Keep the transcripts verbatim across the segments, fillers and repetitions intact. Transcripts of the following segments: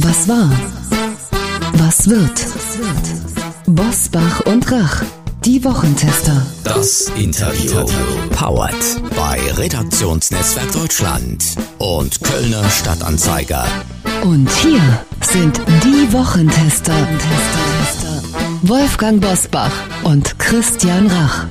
Was war? Was wird? Bosbach und Rach, die Wochentester. Das Interview. Powered bei Redaktionsnetzwerk Deutschland und Kölner Stadtanzeiger. Und hier sind die Wochentester. Wolfgang Bosbach und Christian Rach.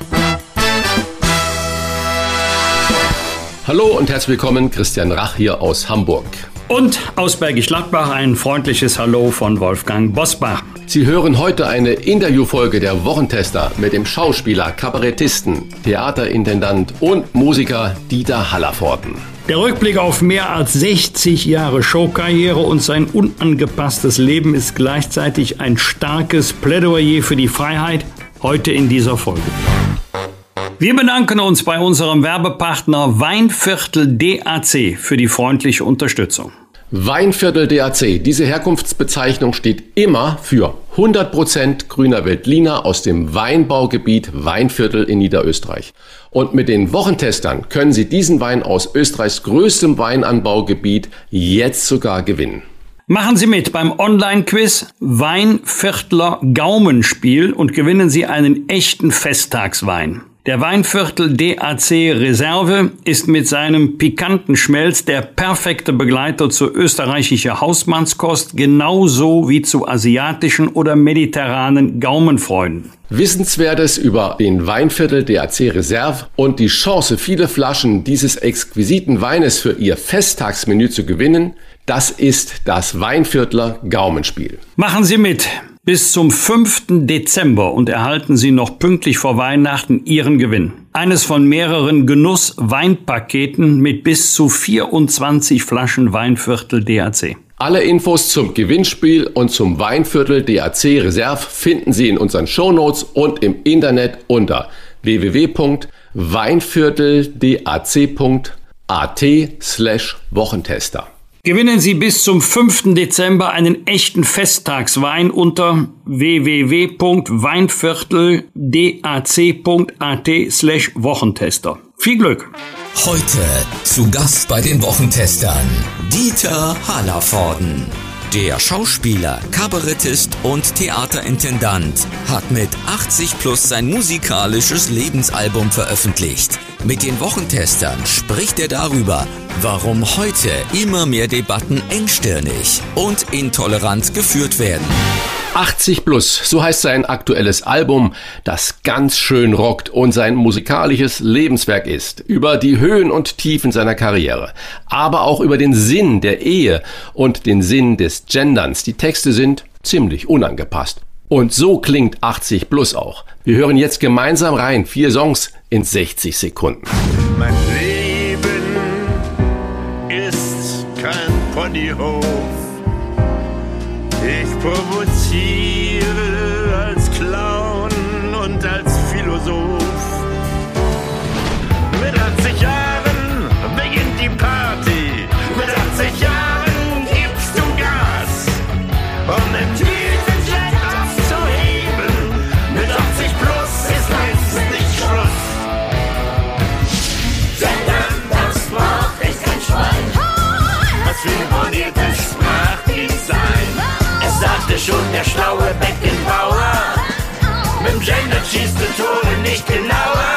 Hallo und herzlich willkommen, Christian Rach hier aus Hamburg. Und aus Bergisch Gladbach ein freundliches Hallo von Wolfgang Bosbach. Sie hören heute eine Interviewfolge der Wochentester mit dem Schauspieler, Kabarettisten, Theaterintendant und Musiker Dieter Hallervorden. Der Rückblick auf mehr als sechzig Jahre Showkarriere und sein unangepasstes Leben ist gleichzeitig ein starkes Plädoyer für die Freiheit, heute in dieser Folge. Wir bedanken uns bei unserem Werbepartner Weinviertel D A C für die freundliche Unterstützung. Weinviertel D A C, diese Herkunftsbezeichnung steht immer für hundert Prozent grüner Veltliner aus dem Weinbaugebiet Weinviertel in Niederösterreich. Und mit den Wochentestern können Sie diesen Wein aus Österreichs größtem Weinanbaugebiet jetzt sogar gewinnen. Machen Sie mit beim Online-Quiz Weinviertler Gaumenspiel und gewinnen Sie einen echten Festtagswein. Der Weinviertel D A C Reserve ist mit seinem pikanten Schmelz der perfekte Begleiter zu österreichischer Hausmannskost, genauso wie zu asiatischen oder mediterranen Gaumenfreunden. Wissenswertes über den Weinviertel D A C Reserve und die Chance, viele Flaschen dieses exquisiten Weines für Ihr Festtagsmenü zu gewinnen, das ist das Weinviertler Gaumenspiel. Machen Sie mit! Bis zum fünften Dezember und erhalten Sie noch pünktlich vor Weihnachten Ihren Gewinn. Eines von mehreren Genuss-Weinpaketen mit bis zu vierundzwanzig Flaschen Weinviertel D A C. Alle Infos zum Gewinnspiel und zum Weinviertel D A C Reserve finden Sie in unseren Shownotes und im Internet unter w w w punkt weinvierteldac punkt a t slash Wochentester. Gewinnen Sie bis zum fünften Dezember einen echten Festtagswein unter w w w punkt weinvierteldac punkt a t slash Wochentester. Viel Glück! Heute zu Gast bei den Wochentestern Dieter Hallervorden. Der Schauspieler, Kabarettist und Theaterintendant hat mit achtzig plus sein musikalisches Lebensalbum veröffentlicht. Mit den Wochentestern spricht er darüber, warum heute immer mehr Debatten engstirnig und intolerant geführt werden. achtzig plus, so heißt sein aktuelles Album, das ganz schön rockt und sein musikalisches Lebenswerk ist. Über die Höhen und Tiefen seiner Karriere, aber auch über den Sinn der Ehe und den Sinn des Genderns. Die Texte sind ziemlich unangepasst. Und so klingt achtzig plus auch. Wir hören jetzt gemeinsam rein, vier Songs in sechzig Sekunden. Mein Leben ist kein Ponyhof. Ich provoziere als Clown und als Philosoph. Mit achtzig Jahren beginnt die Party. Mit achtzig Jahren gibst du Gas, um den Tütenjet abzuheben. Mit achtzig plus ist jetzt nicht Schluss. Denn das braucht ich kein Schwein. Was für ein boniertes Sprachdesign. Sagte schon der schlaue Beckenbauer, mit dem Gender schießt du Tore nicht genauer.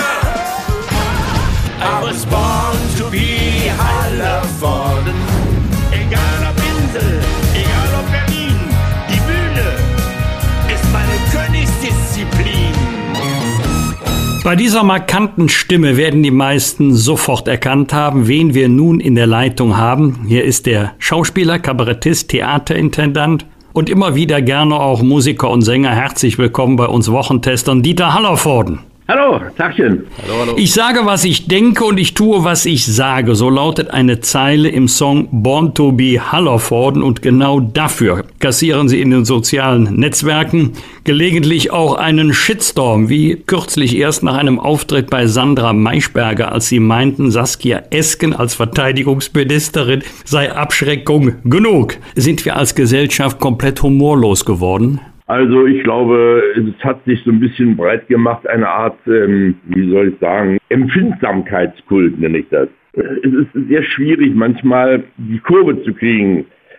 I was born to be Hallervorden. Egal ob Insel, egal ob Berlin, die Bühne ist meine Königsdisziplin. Bei dieser markanten Stimme werden die meisten sofort erkannt haben, wen wir nun in der Leitung haben. Hier ist der Schauspieler, Kabarettist, Theaterintendant und immer wieder gerne auch Musiker und Sänger. Herzlich willkommen bei uns Wochentestern, Dieter Hallervorden. Hallo, Tagchen. Hallo, hallo. Ich sage, was ich denke und ich tue, was ich sage. So lautet eine Zeile im Song Born to be Hallervorden und genau dafür kassieren Sie in den sozialen Netzwerken gelegentlich auch einen Shitstorm, wie kürzlich erst nach einem Auftritt bei Sandra Maischberger, als sie meinten, Saskia Esken als Verteidigungsministerin sei Abschreckung genug. Sind wir als Gesellschaft komplett humorlos geworden? Also ich glaube, es hat sich so ein bisschen breit gemacht, eine Art, ähm, wie soll ich sagen, Empfindsamkeitskult nenne ich das. Es ist sehr schwierig manchmal die Kurve zu kriegen.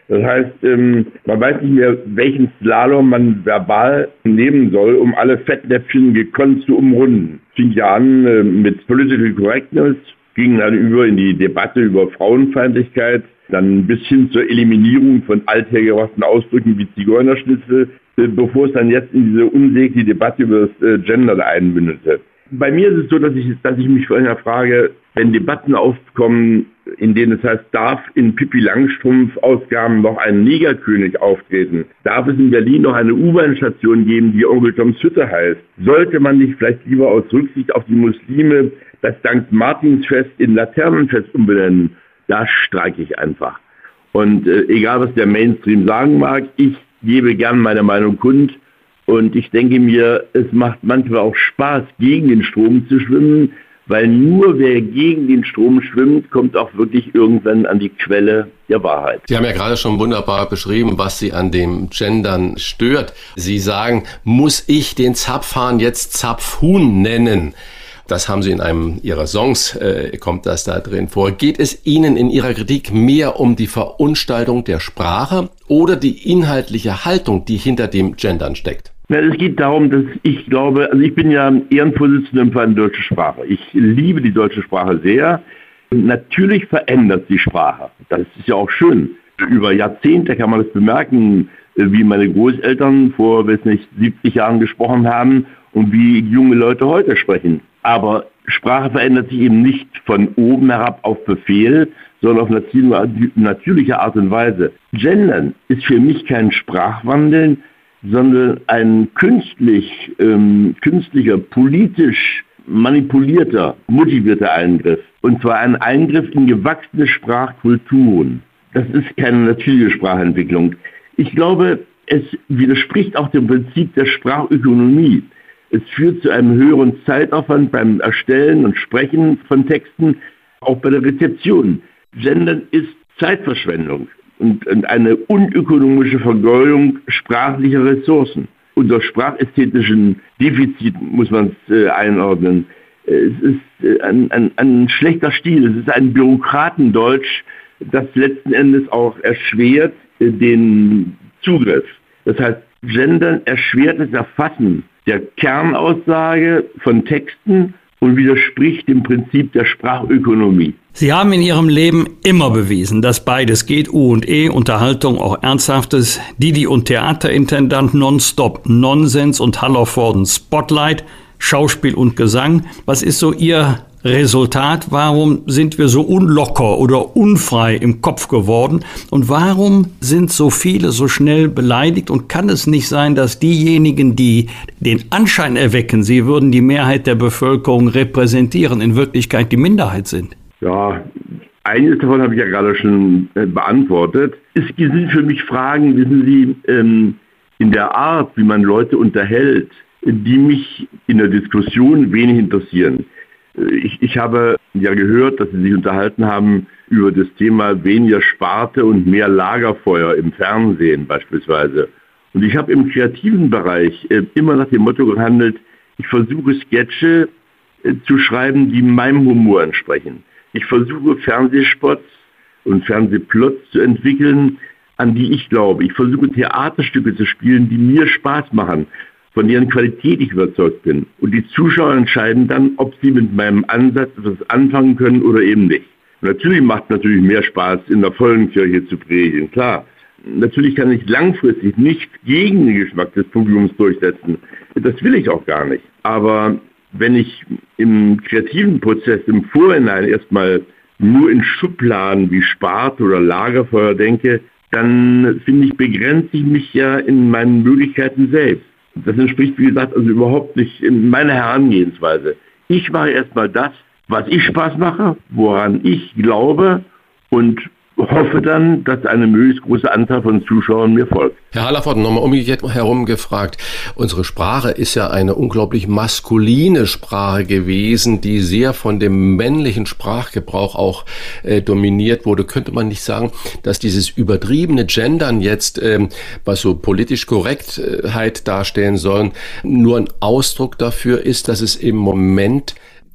Das heißt, ähm, man weiß nicht mehr, welchen Slalom man verbal nehmen soll, um alle Fettnäpfchen gekonnt zu umrunden. Fing ja an äh, mit Political Correctness, ging dann über in die Debatte über Frauenfeindlichkeit, dann bis hin zur Eliminierung von althergebrachten Ausdrücken wie Zigeunerschnitzel, äh, bevor es dann jetzt in diese unsägliche Debatte über das äh, Gendern einmündete. Bei mir ist es so, dass ich, dass ich mich vorhin frage, wenn Debatten aufkommen, in denen es heißt, darf in Pippi Langstrumpf-Ausgaben noch ein Negerkönig auftreten? Darf es in Berlin noch eine U-Bahn-Station geben, die Onkel Toms Hütte heißt? Sollte man nicht vielleicht lieber aus Rücksicht auf die Muslime das Sankt Martinsfest in Laternenfest umbenennen? Da streike ich einfach. Und äh, egal, was der Mainstream sagen mag, ich gebe gern meine Meinung kund. Und ich denke mir, es macht manchmal auch Spaß, gegen den Strom zu schwimmen, weil nur wer gegen den Strom schwimmt, kommt auch wirklich irgendwann an die Quelle der Wahrheit. Sie haben ja gerade schon wunderbar beschrieben, was Sie an dem Gendern stört. Sie sagen, muss ich den Zapfhahn jetzt Zapfhuhn nennen? Das haben Sie in einem Ihrer Songs, äh, kommt das da drin vor. Geht es Ihnen in Ihrer Kritik mehr um die Verunstaltung der Sprache oder die inhaltliche Haltung, die hinter dem Gendern steckt? Na, es geht darum, dass ich glaube, also ich bin ja Ehrenvorsitzender im Verein Deutsche Sprache. Ich liebe die deutsche Sprache sehr. Natürlich verändert die Sprache. Das ist ja auch schön. Über Jahrzehnte kann man das bemerken, wie meine Großeltern vor, weiß nicht, siebzig Jahren gesprochen haben und wie junge Leute heute sprechen. Aber Sprache verändert sich eben nicht von oben herab auf Befehl, sondern auf natürliche Art und Weise. Gendern ist für mich kein Sprachwandel, sondern ein künstlich, ähm, künstlicher, politisch manipulierter, motivierter Eingriff. Und zwar ein Eingriff in gewachsene Sprachkulturen. Das ist keine natürliche Sprachentwicklung. Ich glaube, es widerspricht auch dem Prinzip der Sprachökonomie. Es führt zu einem höheren Zeitaufwand beim Erstellen und Sprechen von Texten, auch bei der Rezeption. Gendern ist Zeitverschwendung und eine unökonomische Vergeudung sprachlicher Ressourcen. Unter sprachästhetischen Defiziten muss man es äh, einordnen. Es ist äh, ein, ein, ein schlechter Stil, es ist ein Bürokratendeutsch, das letzten Endes auch erschwert äh, den Zugriff. Das heißt, Gendern erschwert das Erfassen der Kernaussage von Texten und widerspricht dem Prinzip der Sprachökonomie. Sie haben in Ihrem Leben immer bewiesen, dass beides geht, U und E, Unterhaltung, auch Ernsthaftes, Didi und Theaterintendant, Nonstop, Nonsens und Hallervorden Spotlight, Schauspiel und Gesang. Was ist so Ihr Resultat? Warum sind wir so unlocker oder unfrei im Kopf geworden? Und warum sind so viele so schnell beleidigt? Und kann es nicht sein, dass diejenigen, die den Anschein erwecken, sie würden die Mehrheit der Bevölkerung repräsentieren, in Wirklichkeit die Minderheit sind? Ja, eines davon habe ich ja gerade schon äh, beantwortet. Es sind für mich Fragen, wissen Sie, ähm, in der Art, wie man Leute unterhält, die mich in der Diskussion wenig interessieren. Ich, ich habe ja gehört, dass Sie sich unterhalten haben über das Thema weniger Sparte und mehr Lagerfeuer im Fernsehen beispielsweise. Und ich habe im kreativen Bereich äh, immer nach dem Motto gehandelt, ich versuche Sketche äh, zu schreiben, die meinem Humor entsprechen. Ich versuche Fernsehspots und Fernsehplots zu entwickeln, an die ich glaube. Ich versuche Theaterstücke zu spielen, die mir Spaß machen, von deren Qualität ich überzeugt bin. Und die Zuschauer entscheiden dann, ob sie mit meinem Ansatz etwas anfangen können oder eben nicht. Und natürlich macht es natürlich mehr Spaß, in der vollen Kirche zu predigen, klar. Natürlich kann ich langfristig nicht gegen den Geschmack des Publikums durchsetzen. Das will ich auch gar nicht. Aber wenn ich im kreativen Prozess im Vorhinein erstmal nur in Schubladen wie Sparte oder Lagerfeuer denke, dann finde ich, begrenze ich mich ja in meinen Möglichkeiten selbst. Das entspricht, wie gesagt, also überhaupt nicht in meiner Herangehensweise. Ich mache erstmal das, was ich Spaß mache, woran ich glaube und hoffe dann, dass eine möglichst große Anzahl von Zuschauern mir folgt. Herr Hallervorden, nochmal umgekehrt herum gefragt. Unsere Sprache ist ja eine unglaublich maskuline Sprache gewesen, die sehr von dem männlichen Sprachgebrauch auch äh, dominiert wurde. Könnte man nicht sagen, dass dieses übertriebene Gendern jetzt, ähm, was so politisch Korrektheit darstellen sollen, nur ein Ausdruck dafür ist, dass es im Moment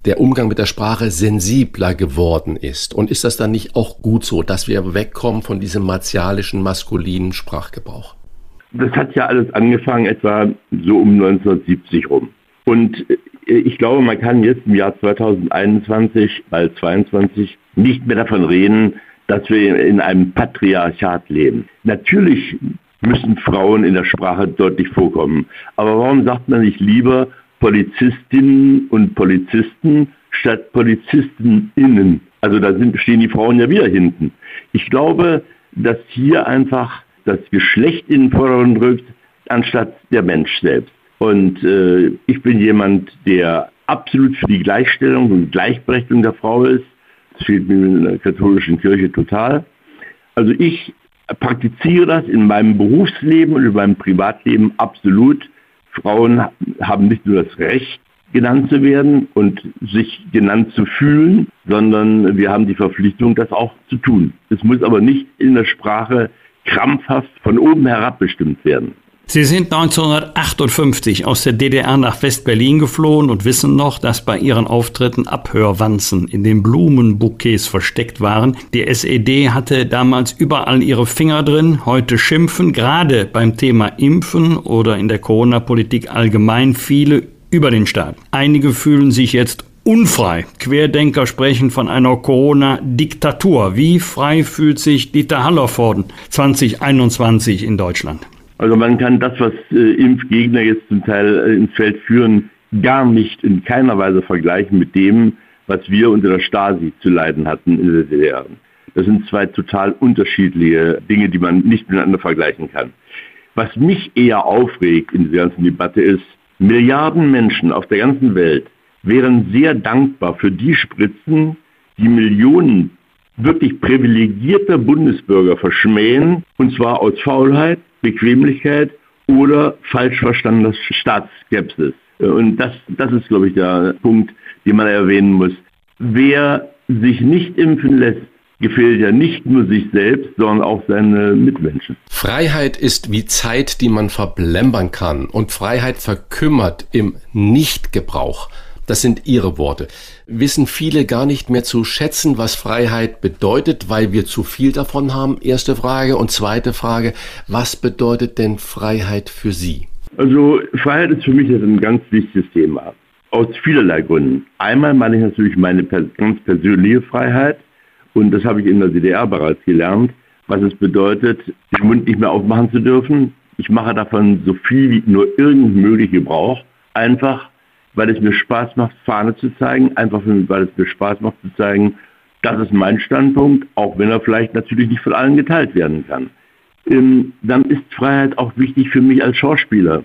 der Umgang mit der Sprache sensibler geworden ist. Und ist das dann nicht auch gut so, dass wir wegkommen von diesem martialischen, maskulinen Sprachgebrauch? Das hat ja alles angefangen etwa so um neunzehnhundertsiebzig rum. Und ich glaube, man kann jetzt im Jahr zweitausendeinundzwanzig, bald zweiundzwanzig, nicht mehr davon reden, dass wir in einem Patriarchat leben. Natürlich müssen Frauen in der Sprache deutlich vorkommen. Aber warum sagt man nicht lieber Polizistinnen und Polizisten statt PolizistInnen? Also da sind, stehen die Frauen ja wieder hinten. Ich glaube, dass hier einfach das Geschlecht in den Vordergrund rückt, anstatt der Mensch selbst. Und äh, ich bin jemand, der absolut für die Gleichstellung und Gleichberechtigung der Frau ist. Das fehlt mir in der katholischen Kirche total. Also ich praktiziere das in meinem Berufsleben und in meinem Privatleben absolut. Frauen haben nicht nur das Recht, genannt zu werden und sich genannt zu fühlen, sondern wir haben die Verpflichtung, das auch zu tun. Es muss aber nicht in der Sprache krampfhaft von oben herab bestimmt werden. Sie sind neunzehnhundertachtundfünfzig aus der D D R nach West-Berlin geflohen und wissen noch, dass bei Ihren Auftritten Abhörwanzen in den Blumenbouquets versteckt waren. Die S E D hatte damals überall ihre Finger drin. Heute schimpfen gerade beim Thema Impfen oder in der Corona-Politik allgemein viele über den Staat. Einige fühlen sich jetzt unfrei. Querdenker sprechen von einer Corona-Diktatur. Wie frei fühlt sich Dieter Hallervorden zwanzig einundzwanzig in Deutschland? Also man kann das, was äh, Impfgegner jetzt zum Teil äh, ins Feld führen, gar nicht in keiner Weise vergleichen mit dem, was wir unter der Stasi zu leiden hatten in der D D R. Das sind zwei total unterschiedliche Dinge, die man nicht miteinander vergleichen kann. Was mich eher aufregt in dieser ganzen Debatte ist, Milliarden Menschen auf der ganzen Welt wären sehr dankbar für die Spritzen, die Millionen wirklich privilegierter Bundesbürger verschmähen, und zwar aus Faulheit, Bequemlichkeit oder falsch verstandener Staatsskepsis. Und das, das ist, glaube ich, der Punkt, den man erwähnen muss. Wer sich nicht impfen lässt, gefällt ja nicht nur sich selbst, sondern auch seine Mitmenschen. Freiheit ist wie Zeit, die man verblempern kann. Und Freiheit verkümmert im Nichtgebrauch. Das sind Ihre Worte. Wissen viele gar nicht mehr zu schätzen, was Freiheit bedeutet, weil wir zu viel davon haben? Erste Frage. Und zweite Frage, was bedeutet denn Freiheit für Sie? Also Freiheit ist für mich jetzt ein ganz wichtiges Thema. Aus vielerlei Gründen. Einmal meine ich natürlich meine ganz persönliche Freiheit. Und das habe ich in der D D R bereits gelernt, was es bedeutet, den Mund nicht mehr aufmachen zu dürfen. Ich mache davon so viel wie nur irgend möglich Gebrauch. Einfach, weil es mir Spaß macht, Fahne zu zeigen. Einfach, weil es mir Spaß macht zu zeigen, das ist mein Standpunkt, auch wenn er vielleicht natürlich nicht von allen geteilt werden kann. Ähm, dann ist Freiheit auch wichtig für mich als Schauspieler.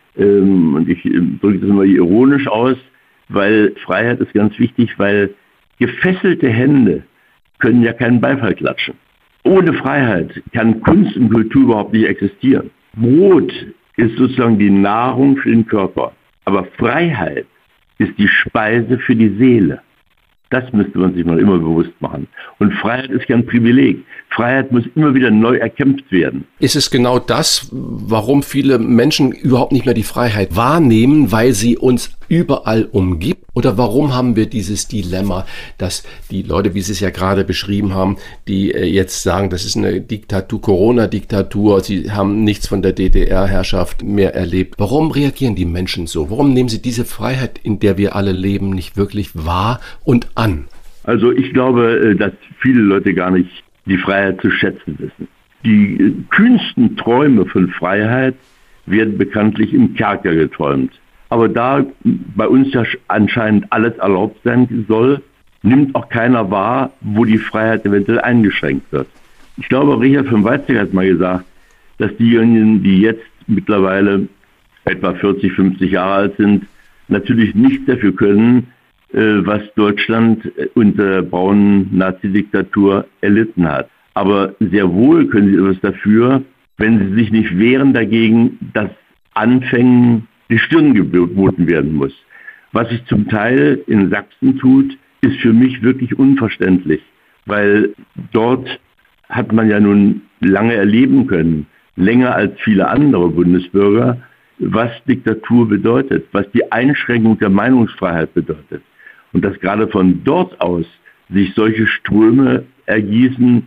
Ähm, und ich ähm, drücke das immer ironisch aus, weil Freiheit ist ganz wichtig, weil gefesselte Hände können ja keinen Beifall klatschen. Ohne Freiheit kann Kunst und Kultur überhaupt nicht existieren. Brot ist sozusagen die Nahrung für den Körper. Aber Freiheit ist die Speise für die Seele. Das müsste man sich mal immer bewusst machen. Und Freiheit ist kein Privileg. Freiheit muss immer wieder neu erkämpft werden. Ist es genau das, warum viele Menschen überhaupt nicht mehr die Freiheit wahrnehmen, weil sie uns überall umgibt? Oder warum haben wir dieses Dilemma, dass die Leute, wie Sie es ja gerade beschrieben haben, die jetzt sagen, das ist eine Diktatur, Corona-Diktatur, sie haben nichts von der D D R-Herrschaft mehr erlebt. Warum reagieren die Menschen so? Warum nehmen sie diese Freiheit, in der wir alle leben, nicht wirklich wahr und an? Also ich glaube, dass viele Leute gar nicht die Freiheit zu schätzen wissen. Die kühnsten Träume von Freiheit werden bekanntlich im Kerker geträumt. Aber da bei uns ja anscheinend alles erlaubt sein soll, nimmt auch keiner wahr, wo die Freiheit eventuell eingeschränkt wird. Ich glaube, Richard von Weizsäcker hat mal gesagt, dass diejenigen, die jetzt mittlerweile etwa vierzig, fünfzig Jahre alt sind, natürlich nichts dafür können, was Deutschland unter der braunen Nazi-Diktatur erlitten hat. Aber sehr wohl können sie etwas dafür, wenn sie sich nicht wehren dagegen, dass Anfängen die Stirn geboten werden muss. Was sich zum Teil in Sachsen tut, ist für mich wirklich unverständlich, weil dort hat man ja nun lange erleben können, länger als viele andere Bundesbürger, was Diktatur bedeutet, was die Einschränkung der Meinungsfreiheit bedeutet. Und dass gerade von dort aus sich solche Ströme ergießen,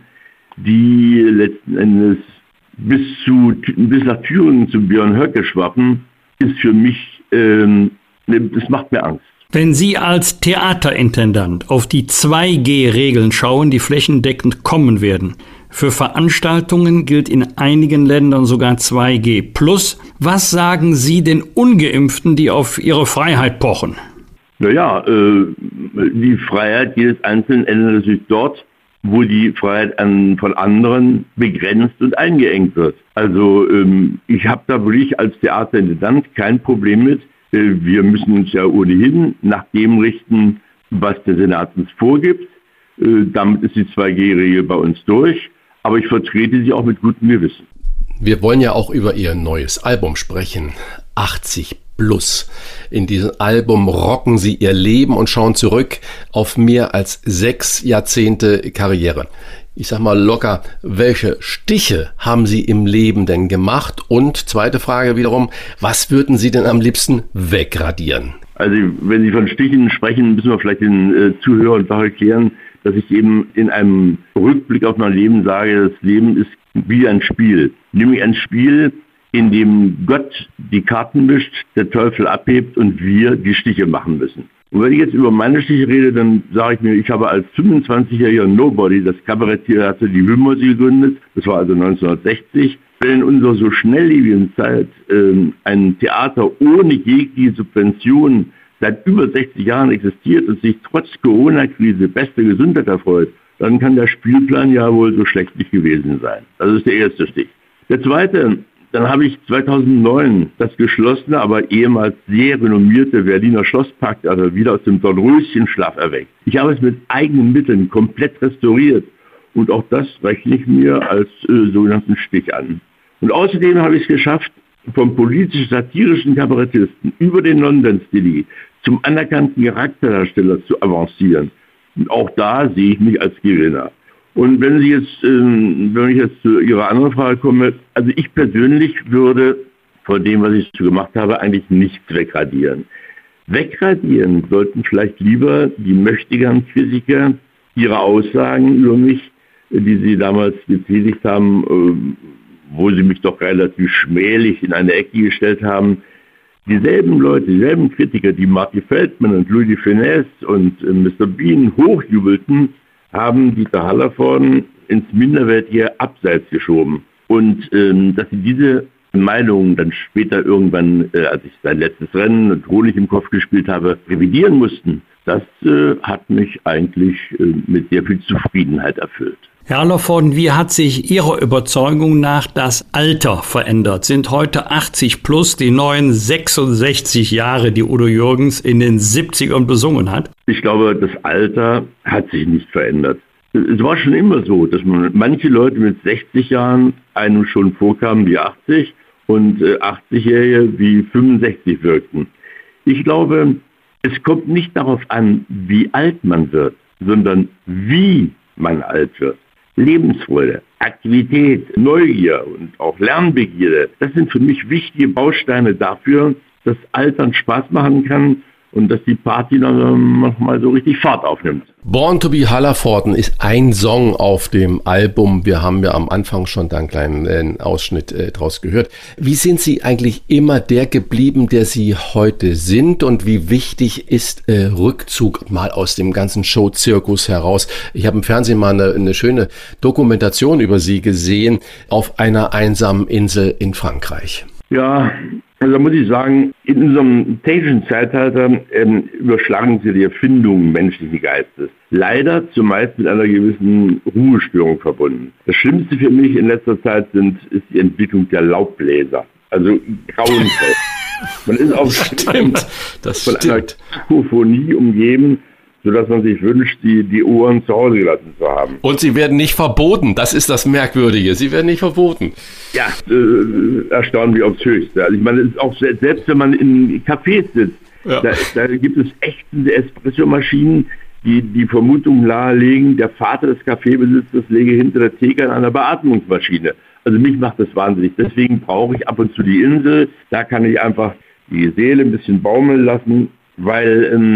die letzten Endes bis zu bis nach Thüringen zu Björn Höcke schwappen, ist für mich, ähm, das macht mir Angst. Wenn Sie als Theaterintendant auf die zwei G Regeln schauen, die flächendeckend kommen werden, für Veranstaltungen gilt in einigen Ländern sogar zwei G plus. Was sagen Sie den Ungeimpften, die auf ihre Freiheit pochen? Naja, äh, die Freiheit jedes Einzelnen endet natürlich dort, wo die Freiheit an, von anderen begrenzt und eingeengt wird. Also ähm, ich habe da wirklich als Theaterintendant kein Problem mit. Äh, wir müssen uns ja ohnehin nach dem richten, was der Senat uns vorgibt. Äh, damit ist die zwei G Regel bei uns durch. Aber ich vertrete sie auch mit gutem Gewissen. Wir wollen ja auch über Ihr neues Album sprechen. achtzig plus. In diesem Album rocken Sie Ihr Leben und schauen zurück auf mehr als sechs Jahrzehnte Karriere. Ich sag mal locker, welche Stiche haben Sie im Leben denn gemacht? Und zweite Frage wiederum, was würden Sie denn am liebsten wegradieren? Also wenn Sie von Stichen sprechen, müssen wir vielleicht den äh, Zuhörern auch erklären, dass ich eben in einem Rückblick auf mein Leben sage, das Leben ist wie ein Spiel. Nämlich ein Spiel, in dem Gott die Karten mischt, der Teufel abhebt und wir die Stiche machen müssen. Und wenn ich jetzt über meine Stiche rede, dann sage ich mir, ich habe als fünfundzwanzigjähriger Nobody das Kabaretttheater Die Wimmersi gegründet. Das war also neunzehnhundertsechzig. Wenn in unserer so schnelllebigen Zeit ähm, ein Theater ohne jegliche Subvention seit über sechzig Jahren existiert und sich trotz Corona-Krise beste Gesundheit erfreut, dann kann der Spielplan ja wohl so schlecht nicht gewesen sein. Das ist der erste Stich. Der zweite, dann habe ich zweitausendneun das geschlossene, aber ehemals sehr renommierte Berliner Schlosspark also wieder aus dem Dornröschenschlaf erweckt. Ich habe es mit eigenen Mitteln komplett restauriert und auch das rechne ich mir als äh, sogenannten Stich an. Und außerdem habe ich es geschafft, vom politisch-satirischen Kabarettisten über den Nonsens-Deli zum anerkannten Charakterdarsteller zu avancieren. Und auch da sehe ich mich als Gewinner. Und wenn Sie jetzt, ähm, wenn ich jetzt zu Ihrer anderen Frage komme, also ich persönlich würde von dem, was ich so gemacht habe, eigentlich nichts wegradieren. Wegradieren sollten vielleicht lieber die mächtigen Kritiker ihre Aussagen über mich, die sie damals getätigt haben, äh, wo sie mich doch relativ schmählich in eine Ecke gestellt haben. Dieselben Leute, dieselben Kritiker, die Marty Feldman und Louis de Funès und äh, Mister Bean hochjubelten, haben Dieter Hallervorden ins minderwertige Abseits geschoben. Und ähm, dass sie diese Meinungen dann später irgendwann, äh, als ich sein letztes Rennen und Honig im Kopf gespielt habe, revidieren mussten, das äh, hat mich eigentlich äh, mit sehr viel Zufriedenheit erfüllt. Herr Hallervorden, wie hat sich Ihrer Überzeugung nach das Alter verändert? Sind heute achtzig plus die neuen sechsundsechzig Jahre, die Udo Jürgens in den siebzigern besungen hat? Ich glaube, das Alter hat sich nicht verändert. Es war schon immer so, dass man manche Leute mit sechzig Jahren einem schon vorkamen wie achtzig und äh, achtzigjährige wie fünfundsechzig wirkten. Ich glaube, es kommt nicht darauf an, wie alt man wird, sondern wie man alt wird. Lebensfreude, Aktivität, Neugier und auch Lernbegierde, das sind für mich wichtige Bausteine dafür, dass Altern Spaß machen kann und dass die Party dann noch mal so richtig Fahrt aufnimmt. Born to be Hallervorden ist ein Song auf dem Album. Wir haben ja am Anfang schon da einen kleinen äh, Ausschnitt äh, draus gehört. Wie sind Sie eigentlich immer der geblieben, der Sie heute sind? Und wie wichtig ist äh, Rückzug mal aus dem ganzen Show-Zirkus heraus? Ich habe im Fernsehen mal eine, eine schöne Dokumentation über Sie gesehen auf einer einsamen Insel in Frankreich. Ja, also da muss ich sagen, in unserem technischen Zeitalter ähm, überschlagen sie die Erfindungen menschlichen Geistes. Leider zumeist mit einer gewissen Ruhestörung verbunden. Das Schlimmste für mich in letzter Zeit sind, ist die Entwicklung der Laubbläser. Also grauenvoll. Man ist auch stimmt. Das von stimmt. einer Kakophonie umgeben, sodass man sich wünscht, die, die Ohren zu Hause gelassen zu haben. Und sie werden nicht verboten, das ist das Merkwürdige, sie werden nicht verboten. Ja, äh, erstaunlich aufs Höchste. Also ich meine, es ist auch selbst wenn man in Cafés sitzt, ja. da, da gibt es ächzende Espressomaschinen, die die Vermutung nahelegen, der Vater des Kaffeebesitzers lege hinter der Theke an einer Beatmungsmaschine. Also mich macht das wahnsinnig. Deswegen brauche ich ab und zu die Insel, da kann ich einfach die Seele ein bisschen baumeln lassen, weil ähm,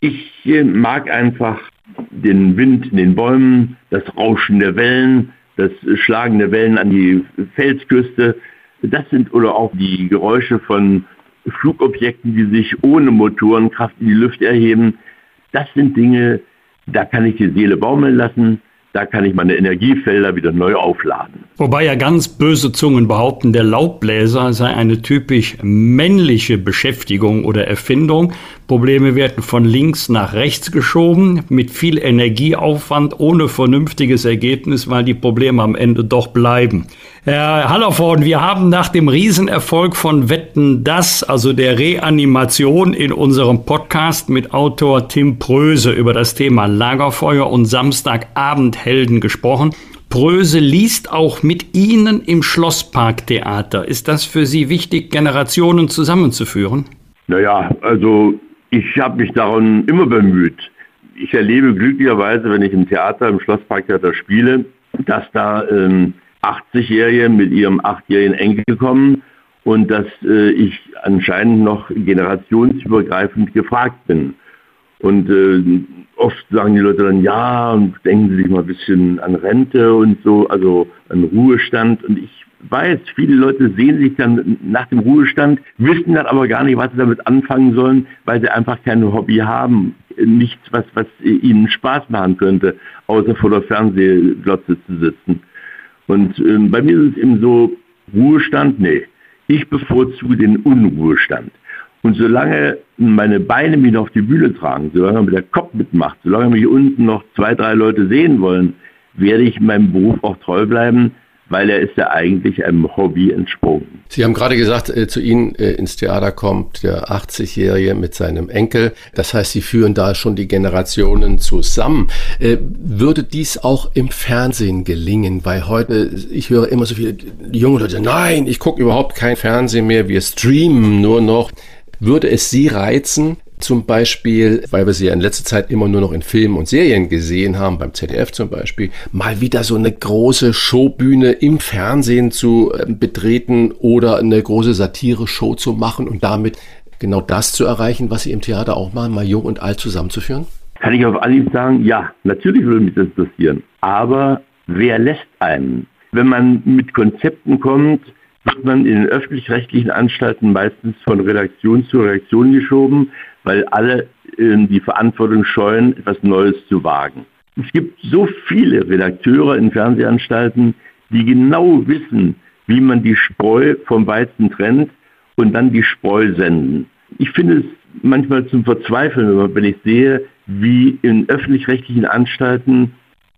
Ich äh, mag einfach den Wind in den Bäumen, das Rauschen der Wellen, das Schlagen der Wellen an die Felsküste. Das sind oder auch die Geräusche von Flugobjekten, die sich ohne Motorenkraft in die Lüfte erheben. Das sind Dinge, da kann ich die Seele baumeln lassen. Da kann ich meine Energiefelder wieder neu aufladen. Wobei ja ganz böse Zungen behaupten, der Laubbläser sei eine typisch männliche Beschäftigung oder Erfindung. Probleme werden von links nach rechts geschoben, mit viel Energieaufwand, ohne vernünftiges Ergebnis, weil die Probleme am Ende doch bleiben. Herr Hallervorden, wir haben nach dem Riesenerfolg von Wetten, dass, also der Reanimation in unserem Podcast mit Autor Tim Pröse über das Thema Lagerfeuer und Samstagabendhelden gesprochen. Pröse liest auch mit Ihnen im Schlossparktheater. Ist das für Sie wichtig, Generationen zusammenzuführen? Naja, also ich habe mich daran immer bemüht. Ich erlebe glücklicherweise, wenn ich im Theater, im Schlossparktheater spiele, dass da ähm, achtzigjährige mit ihrem achtjährigen Enkel kommen und dass äh, ich anscheinend noch generationsübergreifend gefragt bin. Und äh, oft sagen die Leute dann, ja, und denken Sie sich mal ein bisschen an Rente und so, also an Ruhestand. Und ich weiß, viele Leute sehen sich dann nach dem Ruhestand, wissen dann aber gar nicht, was sie damit anfangen sollen, weil sie einfach kein Hobby haben. Nichts, was, was ihnen Spaß machen könnte, außer vor der Fernsehglotze zu sitzen. Und äh, bei mir ist es eben so, Ruhestand, nee. Ich bevorzuge den Unruhestand. Und solange meine Beine mich noch auf die Bühne tragen, solange mir der Kopf mitmacht, solange mich unten noch zwei, drei Leute sehen wollen, werde ich meinem Beruf auch treu bleiben, weil er ist ja eigentlich einem Hobby entsprungen. Sie haben gerade gesagt, äh, zu Ihnen äh, ins Theater kommt der achtzigjährige mit seinem Enkel. Das heißt, Sie führen da schon die Generationen zusammen. Äh, würde dies auch im Fernsehen gelingen? Weil heute, ich höre immer so viele junge Leute, nein, ich gucke überhaupt kein Fernsehen mehr, wir streamen nur noch. Würde es Sie reizen, zum Beispiel, weil wir sie ja in letzter Zeit immer nur noch in Filmen und Serien gesehen haben, beim Z D F zum Beispiel, mal wieder so eine große Showbühne im Fernsehen zu äh, betreten oder eine große Satire-Show zu machen und damit genau das zu erreichen, was Sie im Theater auch machen, mal jung und alt zusammenzuführen? Kann ich auf Anhieb sagen, ja, natürlich würde mich das interessieren. Aber wer lässt einen? Wenn man mit Konzepten kommt, wird man in den öffentlich-rechtlichen Anstalten meistens von Redaktion zu Redaktion geschoben, weil alle äh, die Verantwortung scheuen, etwas Neues zu wagen. Es gibt so viele Redakteure in Fernsehanstalten, die genau wissen, wie man die Spreu vom Weizen trennt und dann die Spreu senden. Ich finde es manchmal zum Verzweifeln, wenn ich sehe, wie in öffentlich-rechtlichen Anstalten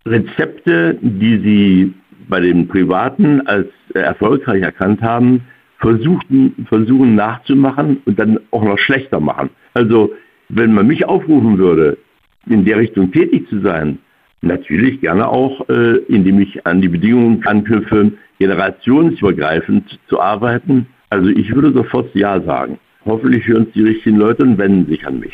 Rezepte, die sie bei den Privaten als äh, erfolgreich erkannt haben, versuchten, versuchen nachzumachen und dann auch noch schlechter machen. Also wenn man mich aufrufen würde, in der Richtung tätig zu sein, natürlich gerne auch, äh, indem ich an die Bedingungen anknüpfe, generationsübergreifend zu arbeiten. Also ich würde sofort Ja sagen. Hoffentlich hören es die richtigen Leute und wenden sich an mich.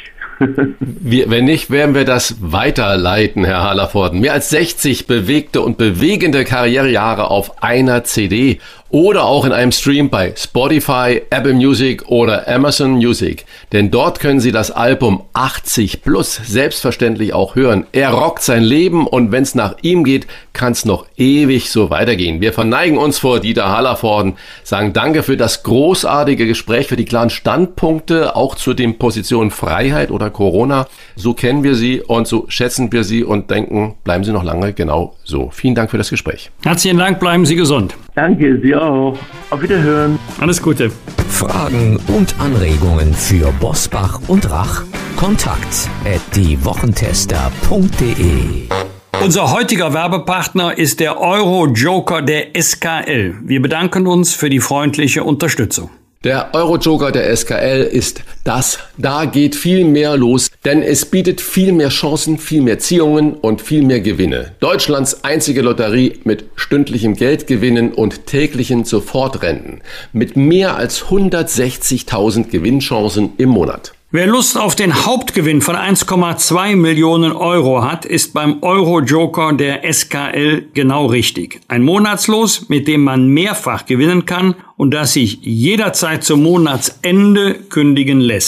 wir, wenn nicht, werden wir das weiterleiten, Herr Hallervorden. Mehr als sechzig bewegte und bewegende Karrierejahre auf einer C D oder auch in einem Stream bei Spotify, Apple Music oder Amazon Music. Denn dort können Sie das Album achtzig plus selbstverständlich auch hören. Er rockt sein Leben und wenn es nach ihm geht, kann es noch ewig so weitergehen. Wir verneigen uns vor Dieter Hallervorden, sagen Danke für das großartige Gespräch, für die klaren Standpunkte, auch zu den Positionen Freiheit oder Corona. So kennen wir Sie und so schätzen wir Sie und denken, bleiben Sie noch lange genau so. Vielen Dank für das Gespräch. Herzlichen Dank, bleiben Sie gesund. Danke, Sie auch. Auf Wiederhören. Alles Gute. Fragen und Anregungen für Bosbach und Rach? Kontakt at diewochentester punkt de. Unser heutiger Werbepartner ist der Euro-Joker der S K L. Wir bedanken uns für die freundliche Unterstützung. Der Euro-Joker der S K L ist das. Da geht viel mehr los, denn es bietet viel mehr Chancen, viel mehr Ziehungen und viel mehr Gewinne. Deutschlands einzige Lotterie mit stündlichem Geldgewinnen und täglichen Sofortrenten. Mit mehr als hundertsechzigtausend Gewinnchancen im Monat. Wer Lust auf den Hauptgewinn von eins Komma zwei Millionen Euro hat, ist beim Euro-Joker der S K L genau richtig. Ein Monatslos, mit dem man mehrfach gewinnen kann und das sich jederzeit zum Monatsende kündigen lässt.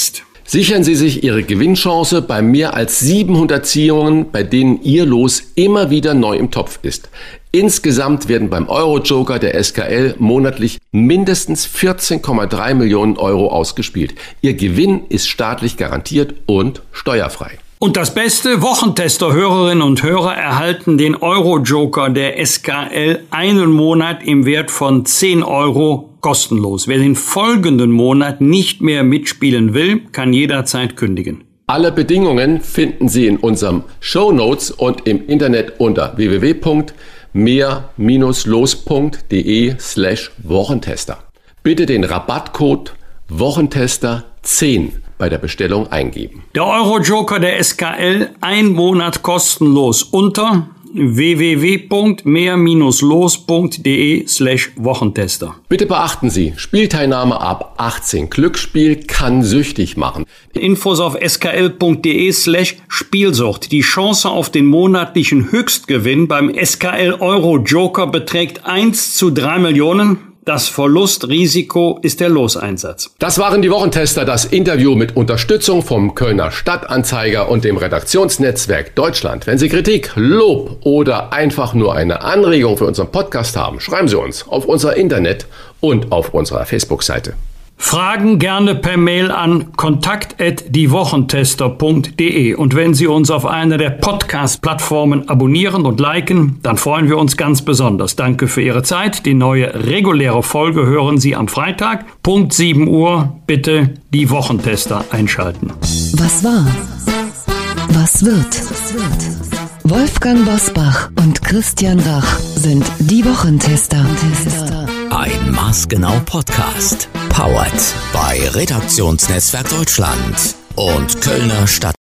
Sichern Sie sich Ihre Gewinnchance bei mehr als siebenhundert Ziehungen, bei denen Ihr Los immer wieder neu im Topf ist. Insgesamt werden beim Euro-Joker der S K L monatlich mindestens vierzehn Komma drei Millionen Euro ausgespielt. Ihr Gewinn ist staatlich garantiert und steuerfrei. Und das Beste, Wochentester-Hörerinnen und Hörer erhalten den Euro-Joker der S K L einen Monat im Wert von zehn Euro kostenlos. Wer den folgenden Monat nicht mehr mitspielen will, kann jederzeit kündigen. Alle Bedingungen finden Sie in unserem Shownotes und im Internet unter w w w punkt mehr Bindestrich los punkt de slash Wochentester. Bitte den Rabattcode Wochentester zehn bei der Bestellung eingeben. Der Euro-Joker der S K L, ein Monat kostenlos unter w w w punkt mehr Bindestrich los punkt de slash Wochentester. Bitte beachten Sie, Spielteilnahme ab achtzehn. Glücksspiel kann süchtig machen. Infos auf skl punkt de slash Spielsucht. Die Chance auf den monatlichen Höchstgewinn beim S K L Euro-Joker beträgt eins zu drei Millionen. Das Verlustrisiko ist der Loseinsatz. Das waren die Wochentester, das Interview mit Unterstützung vom Kölner Stadtanzeiger und dem Redaktionsnetzwerk Deutschland. Wenn Sie Kritik, Lob oder einfach nur eine Anregung für unseren Podcast haben, schreiben Sie uns auf unser Internet und auf unserer Facebook-Seite. Fragen gerne per Mail an kontakt at diewochentester punkt de. Und wenn Sie uns auf einer der Podcast-Plattformen abonnieren und liken, dann freuen wir uns ganz besonders. Danke für Ihre Zeit. Die neue reguläre Folge hören Sie am Freitag, Punkt sieben Uhr. Bitte die Wochentester einschalten. Was war? Was wird? Wolfgang Bosbach und Christian Rach sind die Wochentester. Ein maßgenau Podcast. Powered bei Redaktionsnetzwerk Deutschland und Kölner Stadt.